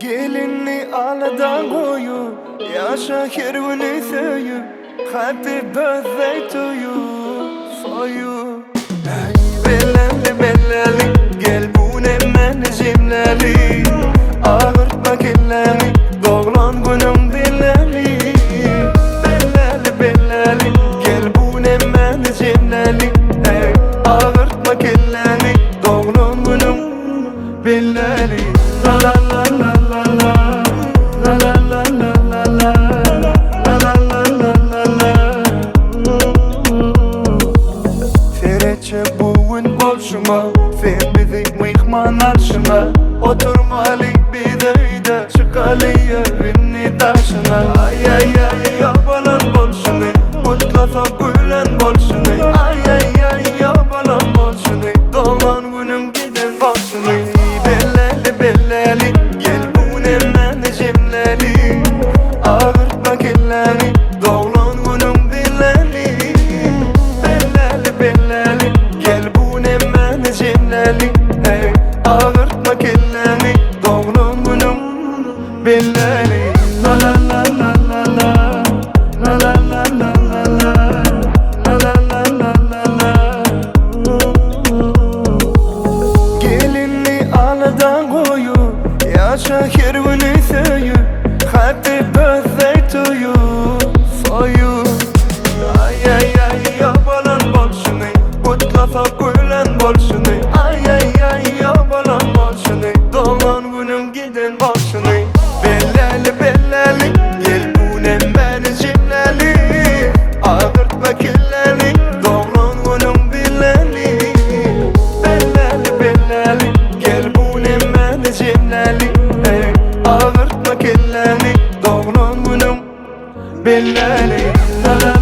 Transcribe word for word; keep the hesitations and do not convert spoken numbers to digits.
Gelinni alada koyu, yaşa kirvini söyü. Happy birthday to you, for you. Bellali bellali, gel bu ne meni cimlali. Ağırtma kellani, doğulan günüm bellali. Bellali bellali, gel bu ne meni cimlali. Ağırtma kellani, doğulan günüm bellali. La la la la la la, la la la la la la, la la la la la la. Fereçe bugün bolşuma, sen bizi mihman alşına. Oturmalı bir döyde, çıkalı evini taşına. Ay ay ay yabalan bolşunu, mutlaka gülen bolşunu. Ay ay ay yabalan bolşunu, doğan günüm giden bolşunu. Bellali bellali, gel bu ne meni cimlali. Ağırtma kellani, doğulan günüm bellali. Bellali bellali, gel bu ne meni cimlali. Ağırtma kellani, doğulan günüm bellali. La la la la la la, la la la la la la, la la la la la la. Gelinni alada koyu, yaşa kirvini söyü. Happy birthday to you, for you. Ay ay ay yabalan bolşunu, mutlaka gülen bolşunu. Ay ay ay yabalan bolşunu, doğan günüm giden bolşunu. Bellali bellali, gel bu ne meni cimlali. Ağırtma kellani, doğan günüm bellali. Bellali bellali, gel bu ne meni cimlali. Ağırtma kellani, doğan günüm bellali. La la